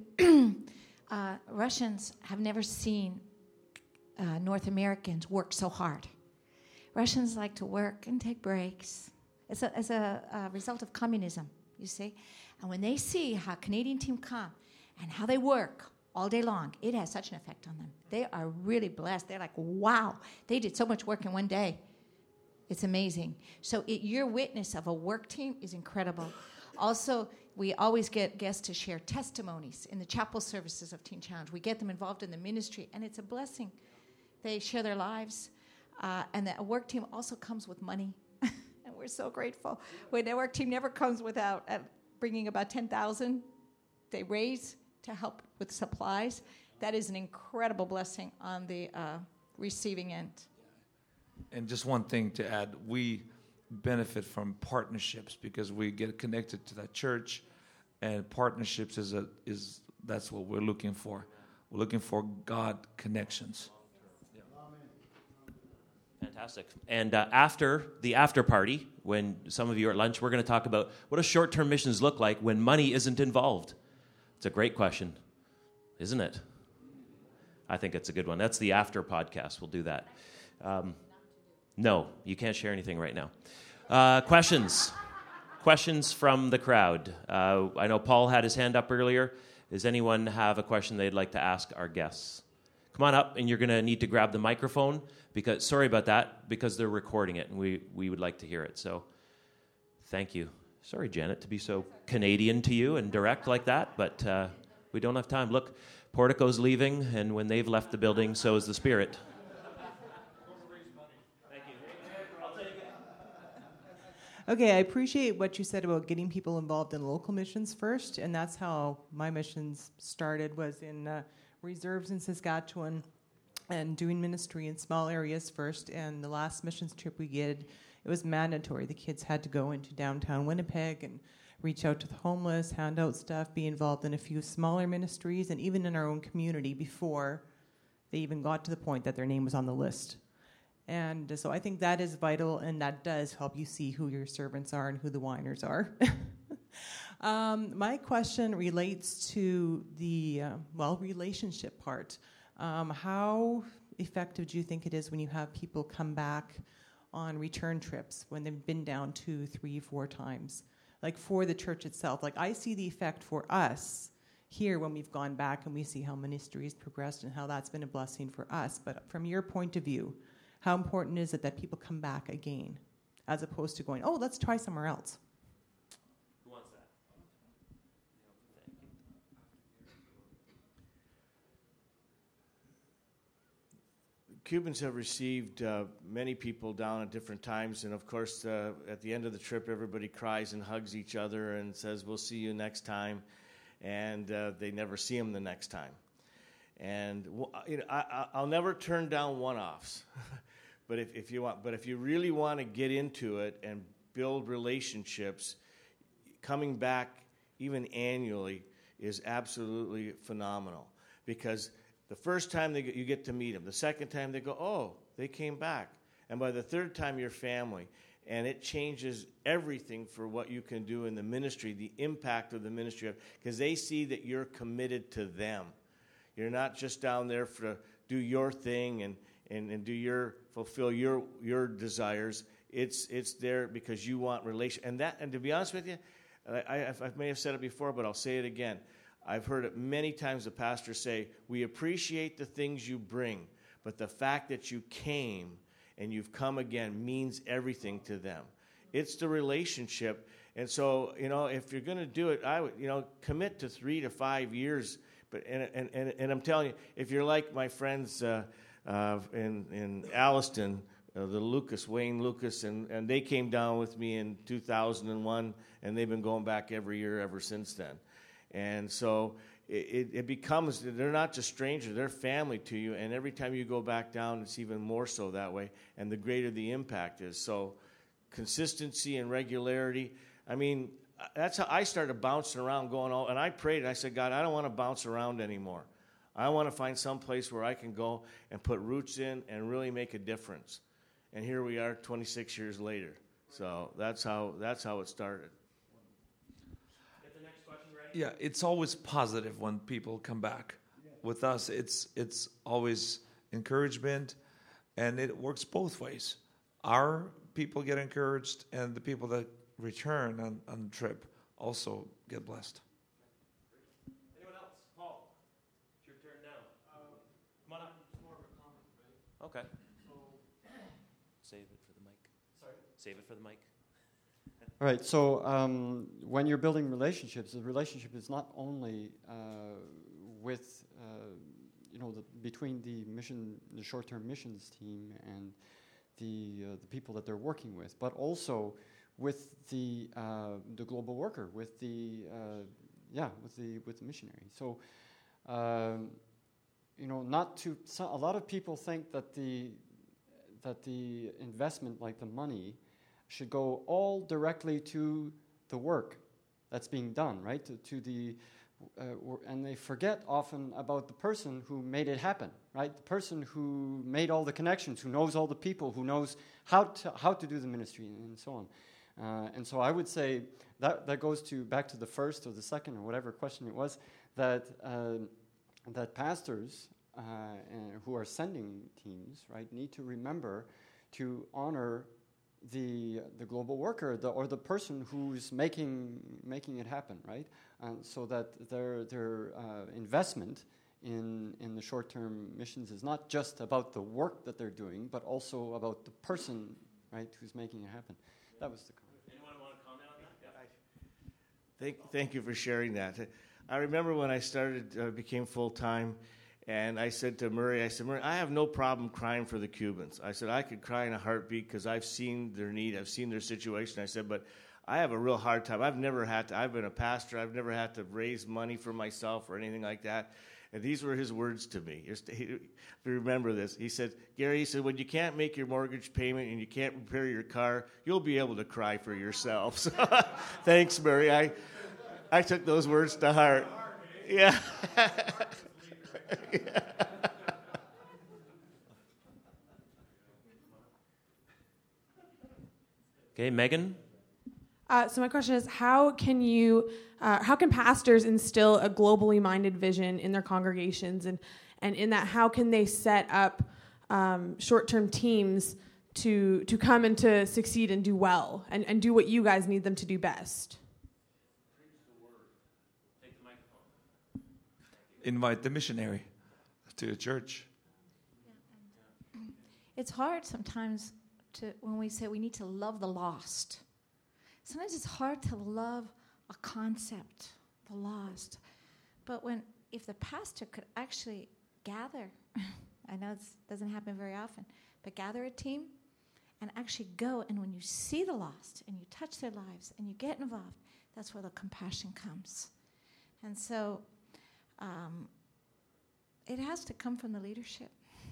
Russians have never seen North Americans work so hard. Russians like to work and take breaks. It's a result of communism, you see. And when they see how Canadian team come and how they work all day long, it has such an effect on them. They are really blessed. They're like, wow, they did so much work in one day. It's amazing. So your witness of a work team is incredible. Also, we always get guests to share testimonies in the chapel services of Teen Challenge. We get them involved in the ministry, and it's a blessing. They share their lives. And the work team also comes with money. And we're so grateful. When the work team never comes without bringing about $10,000 they raise to help with supplies. That is an incredible blessing on the receiving end.
And just one thing to add, we benefit from partnerships because we get connected to that church, and partnerships is that's what we're looking for. We're looking for God connections.
Fantastic. And after the after party, when some of you are at lunch, we're going to talk about what do short-term missions look like when money isn't involved. It's a great question, isn't it? I think it's a good one. That's the after podcast. We'll do that. No, you can't share anything right now. Questions? Questions from the crowd? I know Paul had his hand up earlier. Does anyone have a question they'd like to ask our guests? Come on up, and you're going to need to grab the microphone, because sorry about that, because they're recording it, and we would like to hear it. So thank you. Sorry, Janet, to be so Canadian to you and direct like that, but we don't have time. Look, Portico's leaving, and when they've left the building, so is the Spirit.
Thank you. I'll take it.
Okay, I appreciate what you said about getting people involved in local missions first, and that's how my missions started, was in reserves in Saskatchewan and doing ministry in small areas first. And the last missions trip we did, it was mandatory. The kids had to go into downtown Winnipeg and reach out to the homeless, hand out stuff, be involved in a few smaller ministries, and even in our own community before they even got to the point that their name was on the list. And so I think that is vital, and that does help you see who your servants are and who the whiners are. My question relates to the, relationship part. How effective do you think it is when you have people come back on return trips when they've been down 2, 3, 4 times? Like for the church itself. Like I see the effect for us here when we've gone back and we see how ministry has progressed and how that's been a blessing for us. But from your point of view, how important is it that people come back again as opposed to going, oh, let's try somewhere else?
Who wants that?
Cubans have received many people down at different times, and of course, at the end of the trip, everybody cries and hugs each other and says, "We'll see you next time," and they never see them the next time. And I'll never turn down one-offs, but if you really want to get into it and build relationships, coming back even annually is absolutely phenomenal, because the first time you get to meet them. The second time they go, oh, they came back. And by the third time, you're family. And it changes everything for what you can do in the ministry, the impact of the ministry, because they see that you're committed to them. You're not just down there to do your thing and fulfill your desires. It's there because you want relation. And to be honest with you, I may have said it before, but I'll say it again. I've heard it many times, the pastor say, we appreciate the things you bring, but the fact that you came and you've come again means everything to them. It's the relationship. And so, if you're going to do it, I would, commit to 3 to 5 years. But and I'm telling you, if you're like my friends in Alliston, Wayne Lucas, and they came down with me in 2001, and they've been going back every year ever since then. And so it becomes, they're not just strangers, they're family to you. And every time you go back down, it's even more so that way. And the greater the impact is. So consistency and regularity. I mean, that's how I started bouncing around and I prayed and I said, God, I don't want to bounce around anymore. I want to find some place where I can go and put roots in and really make a difference. And here we are 26 years later. So that's how it started.
Yeah, it's always positive when people come back. With us, it's always encouragement, and it works both ways. Our people get encouraged, and the people that return on the trip also get blessed.
Anyone else? Paul, it's your turn now. Come on up.
More of a comment, right?
Okay.
So,
Save it for the mic.
sorry?
Save it for the mic.
All right, so when you're building relationships, the relationship is not only with, between the short-term missions team and the people that they're working with, but also with the global worker, with the missionary. So, a lot of people think that the investment, like the money, should go all directly to the work that's being done, right? And they forget often about the person who made it happen, right? The person who made all the connections, who knows all the people, who knows how to do the ministry, and so on. And so I would say that goes back to the first or the second or whatever question it was, that pastors who are sending teams, right, need to remember to honor the global worker, or the person who's making it happen, right? And so that their investment in the short-term missions is not just about the work that they're doing, but also about the person, right, who's making it happen. That was the comment.
Anyone want to comment on that?
Thank you for sharing that. I remember when I started, became full-time, and I said to Murray, Murray, I have no problem crying for the Cubans. I said, I could cry in a heartbeat because I've seen their need, I've seen their situation. I said, but I have a real hard time. I've been a pastor, I've never had to raise money for myself or anything like that. And these were his words to me. If you remember this, he said, Gary, when you can't make your mortgage payment and you can't repair your car, you'll be able to cry for yourself. So, thanks, Murray. I took those words to heart. Yeah.
Okay, Megan?
So my question is, how can pastors instill a globally minded vision in their congregations, and in that, how can they set up short-term teams to come and to succeed and do well, and do what you guys need them to do best?
Take the microphone.
Invite the missionary to the church.
It's hard sometimes when we say we need to love the lost. Sometimes it's hard to love a concept, the lost. But if the pastor could actually gather, I know it doesn't happen very often, but gather a team and actually go, and when you see the lost and you touch their lives and you get involved, that's where the compassion comes. And so it has to come from the leadership.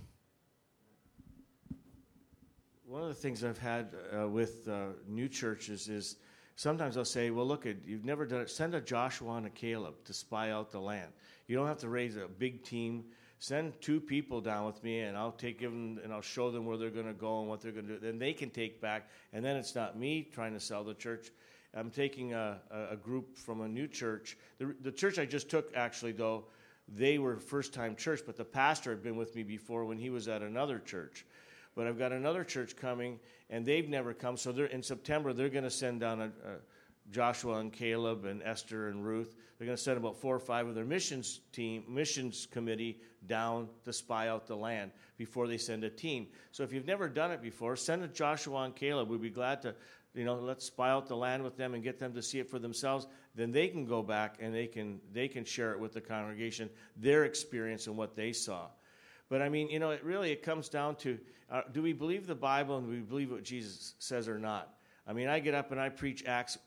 One of the things I've had with new churches is sometimes I'll say, well, look, you've never done it. Send a Joshua and a Caleb to spy out the land. You don't have to raise a big team. Send 2 people down with me, and I'll give them, and I'll show them where they're going to go and what they're going to do. Then they can take back, and then it's not me trying to sell the church. I'm taking a group from a new church. The church I just took, actually, though, they were first-time church, but the pastor had been with me before when he was at another church. But I've got another church coming, and they've never come. So in September, they're going to send down a Joshua and Caleb and Esther and Ruth. They're going to send about 4 or 5 of their missions committee down to spy out the land before they send a team. So if you've never done it before, send a Joshua and Caleb. We'd be glad to, let's spy out the land with them and get them to see it for themselves. Then they can go back and they can share it with the congregation, their experience and what they saw. But I mean, it comes down to, do we believe the Bible and do we believe what Jesus says or not? I mean, I get up and I preach Acts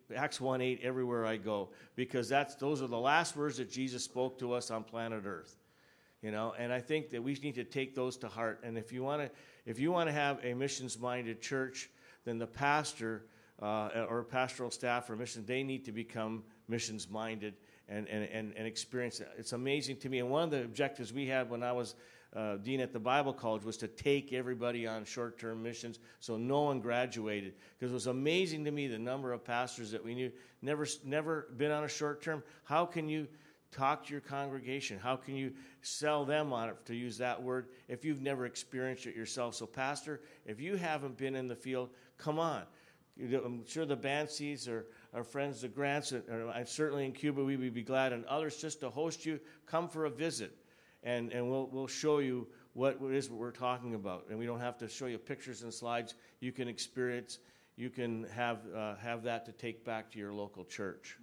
1:8 everywhere I go, because those are the last words that Jesus spoke to us on planet Earth. And I think that we need to take those to heart. And if you want to have a missions-minded church, then the pastor or pastoral staff or mission, they need to become missions-minded and experience it. It's amazing to me. And one of the objectives we had when I was dean at the Bible College was to take everybody on short-term missions so no one graduated. Because it was amazing to me the number of pastors that we knew never been on a short-term. How can you talk to your congregation? How can you sell them on it, to use that word, if you've never experienced it yourself? So, pastor, if you haven't been in the field, come on. I'm sure the Banseys or our friends, the Grants, and certainly in Cuba, we would be glad, and others just to host you. Come for a visit, and we'll show you what it is we're talking about. And we don't have to show you pictures and slides. You can experience. You can have that to take back to your local church.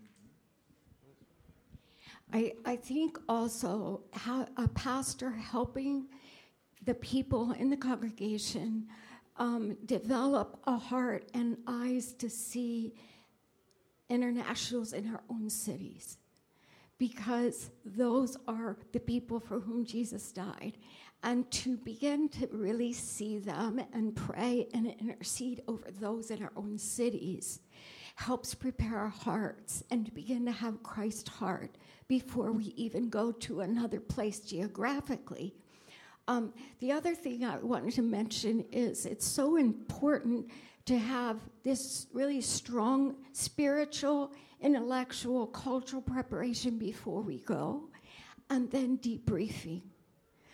I think also how a pastor helping the people in the congregation develop a heart and eyes to see internationals in our own cities, because those are the people for whom Jesus died, and to begin to really see them and pray and intercede over those in our own cities helps prepare our hearts and to begin to have Christ's heart before we even go to another place geographically. The other thing I wanted to mention is it's so important to have this really strong spiritual, intellectual, cultural preparation before we go, and then debriefing.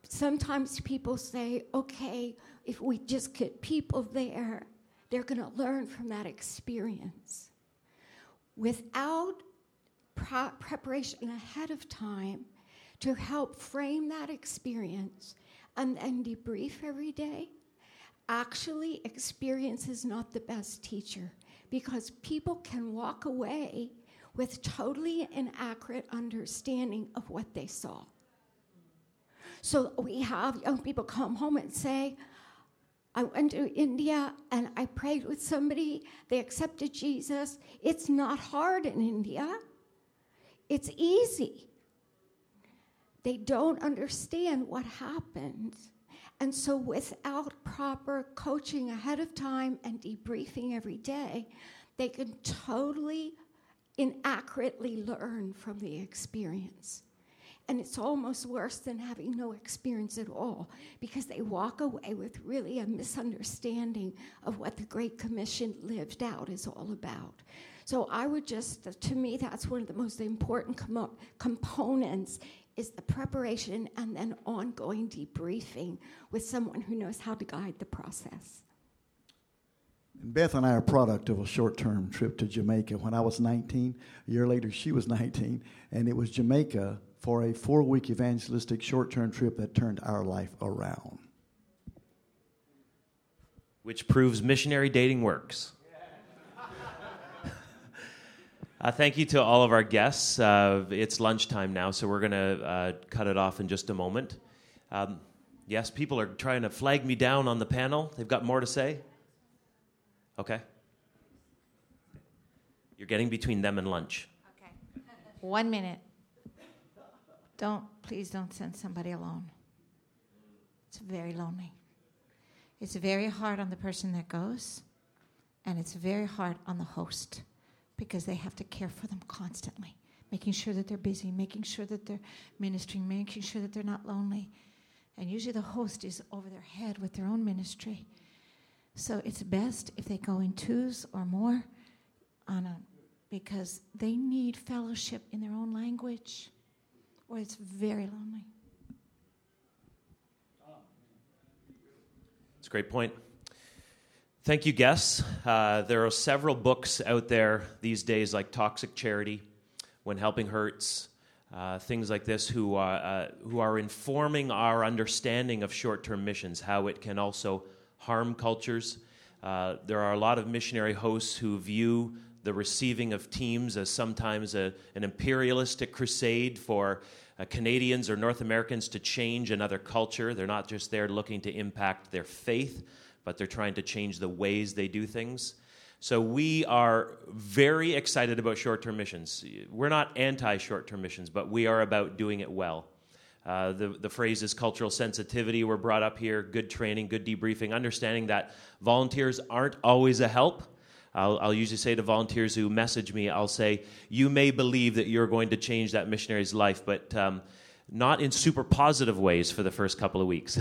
sometimes people say, okay, if we just get people there, they're going to learn from that experience. Without preparation ahead of time to help frame that experience and debrief every day, actually experience is not the best teacher, because people can walk away with totally inaccurate understanding of what they saw. So we have young people come home and say, I went to India and I prayed with somebody, they accepted Jesus. It's not hard in India. It's easy. They don't understand what happens. And so without proper coaching ahead of time and debriefing every day, they can totally inaccurately learn from the experience. And it's almost worse than having no experience at all, because they walk away with really a misunderstanding of what the Great Commission lived out is all about. So I would just, to me, that's one of the most important components, is the preparation and then ongoing debriefing with someone who knows how to guide the process.
Beth and I are a product of a short-term trip to Jamaica. When I was 19, a year later she was 19, and it was Jamaica for a 4-week evangelistic short-term trip that turned our life around.
Which proves missionary dating works. Thank you to all of our guests. It's lunchtime now, so we're going to cut it off in just a moment. Yes, people are trying to flag me down on the panel. They've got more to say. Okay. You're getting between them and lunch.
Okay. 1 minute. Please don't send somebody alone. It's very lonely. It's very hard on the person that goes, and it's very hard on the host, because they have to care for them constantly, making sure that they're busy, making sure that they're ministering, making sure that they're not lonely. And usually the host is over their head with their own ministry. So it's best if they go in twos or more because they need fellowship in their own language, or it's very lonely.
That's a great point. Thank you, guests. There are several books out there these days, like Toxic Charity, When Helping Hurts, things like this, who are informing our understanding of short-term missions, how it can also harm cultures. There are a lot of missionary hosts who view the receiving of teams as sometimes an imperialistic crusade for Canadians or North Americans to change another culture. They're not just there looking to impact their faith, but they're trying to change the ways they do things. So we are very excited about short-term missions. We're not anti-short-term missions, but we are about doing it well. The phrases cultural sensitivity were brought up here, good training, good debriefing, understanding that volunteers aren't always a help. I'll usually say to volunteers who message me, I'll say, you may believe that you're going to change that missionary's life, but not in super positive ways for the first couple of weeks.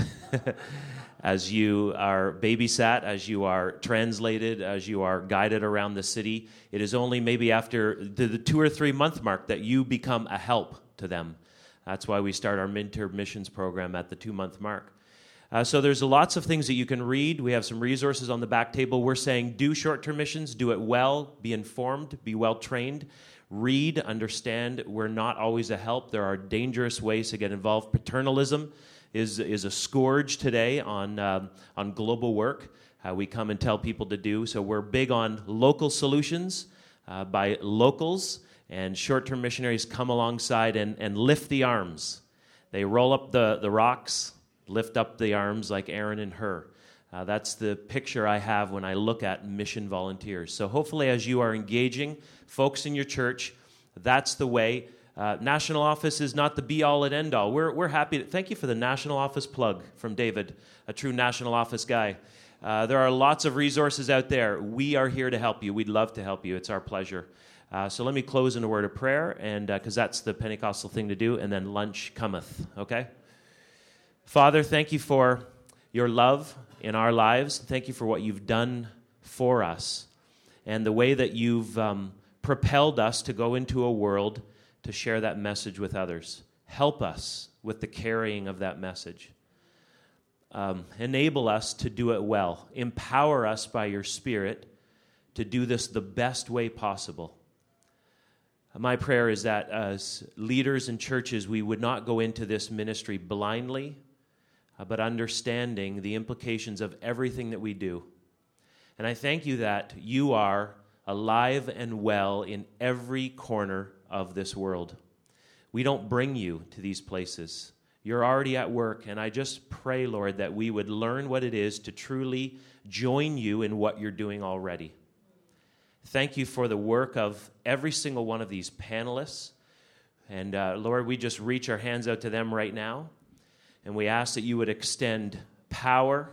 As you are babysat, as you are translated, as you are guided around the city, it is only maybe after the 2 or 3 month mark that you become a help to them. That's why we start our midterm missions program at the 2-month mark. So there's lots of things that you can read. We have some resources on the back table. We're saying do short-term missions, do it well, be informed, be well-trained, read, understand. We're not always a help. There are dangerous ways to get involved. Paternalism is a scourge today on global work. We come and tell people to do. So we're big on local solutions by locals, and short-term missionaries come alongside and lift the arms. They roll up the rocks, lift up the arms like Aaron and Hur. That's the picture I have when I look at mission volunteers. So hopefully as you are engaging folks in your church, that's the way. National office is not the be-all and end-all. We're happy. Thank you for the national office plug from David, a true national office guy. There are lots of resources out there. We are here to help you. We'd love to help you. It's our pleasure. So let me close in a word of prayer, and because that's the Pentecostal thing to do, and then lunch cometh, okay? Father, thank you for your love in our lives. Thank you for what you've done for us and the way that you've propelled us to go into a world to share that message with others. Help us with the carrying of that message. Enable us to do it well. Empower us by your Spirit to do this the best way possible. My prayer is that as leaders in churches, we would not go into this ministry blindly, but understanding the implications of everything that we do. And I thank you that you are alive and well in every corner of this world. We don't bring you to these places. You're already at work, and I just pray, Lord, that we would learn what it is to truly join you in what you're doing already. Thank you for the work of every single one of these panelists. And Lord, we just reach our hands out to them right now. And we ask that you would extend power,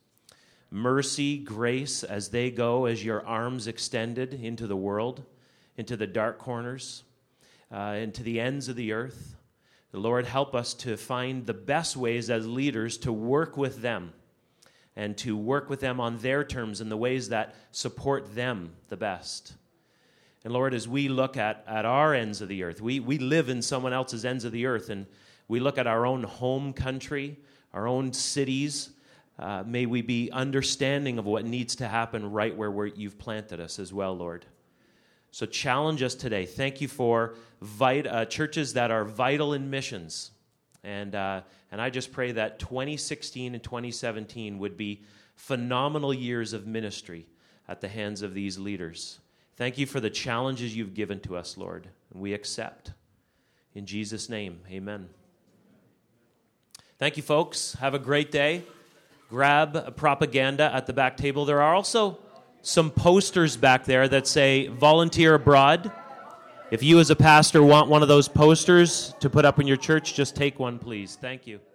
mercy, grace as they go, as your arms extended into the world, into the dark corners, into the ends of the earth. Lord, help us to find the best ways as leaders to work with them and to work with them on their terms in the ways that support them the best. And Lord, as we look at our ends of the earth, we live in someone else's ends of the earth, and we look at our own home country, our own cities. May we be understanding of what needs to happen right where you've planted us as well, Lord. So challenge us today. Thank you for churches that are vital in missions. And I just pray that 2016 and 2017 would be phenomenal years of ministry at the hands of these leaders. Thank you for the challenges you've given to us, Lord, and we accept. In Jesus' name, amen. Thank you, folks. Have a great day. Grab propaganda at the back table. There are also some posters back there that say volunteer abroad. If you as a pastor want one of those posters to put up in your church, just take one, please. Thank you.